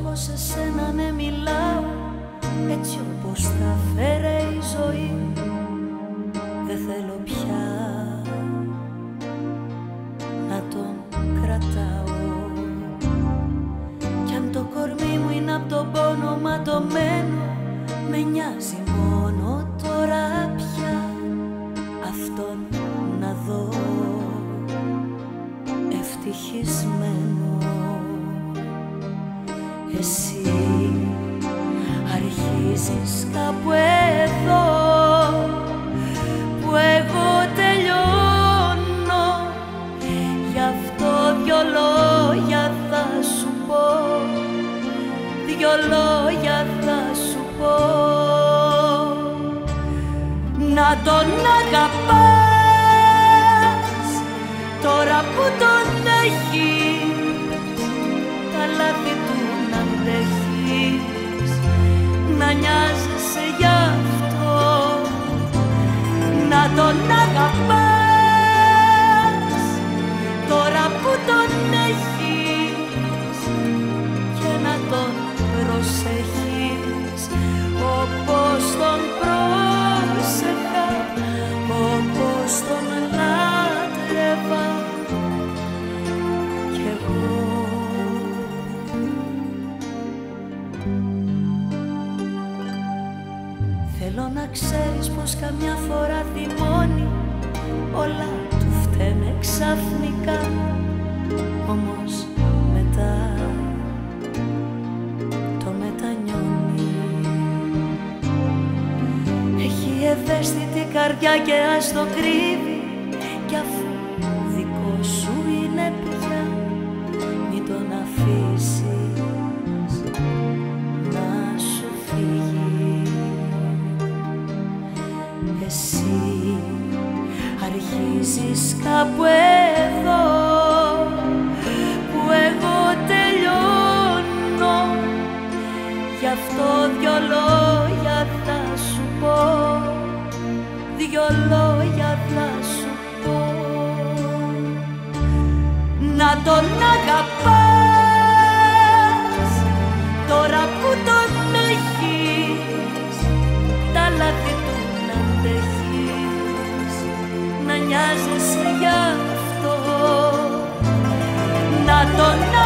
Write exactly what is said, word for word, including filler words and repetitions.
εγώ σε σένα ναι μιλάω, έτσι όπως θα φέρε η ζωή. Δεν θέλω πια να τον κρατάω, κι αν το κορμί μου είναι απ' τον πόνο ματωμένο, με νοιάζει μόνο τώρα πια αυτόν να δω ευτυχισμένο. Εσύ αρχίζεις κάπου εδώ που εγώ τελειώνω, γι' αυτό δυο λόγια θα σου πω, δυο λόγια θα σου πω. Να τον αγαπάς τώρα που τον έχεις, τα λάθη του να αντέχεις, να νοιάζεσαι γι' αυτό. Να τον αγαπάς τώρα που τον έχεις και να τον προσέχεις όπως τον πρόσεχα, όπως τον λάτρευα κι εγώ. Θέλω να ξέρεις πως καμιά φορά θυμώνει, όλα του φταίνε ξαφνικά, όμως μετά το μετανιώνει. Έχει ευαίσθητη καρδιά και ας το κρύβει, κι αφού δικό σου είναι πια, μην τον αφήσεις να σου φύγει. Εσύ αρχίζεις κάπου εδώ που εγώ τελειώνω, γι' αυτό δυο λόγια θα σου πω, δυο λόγια θα σου πω. Να τον αγαπάς τώρα που τον έχεις, τα λάθη του να αντέχεις, να νοιάζεσαι γι' αυτό. Να τον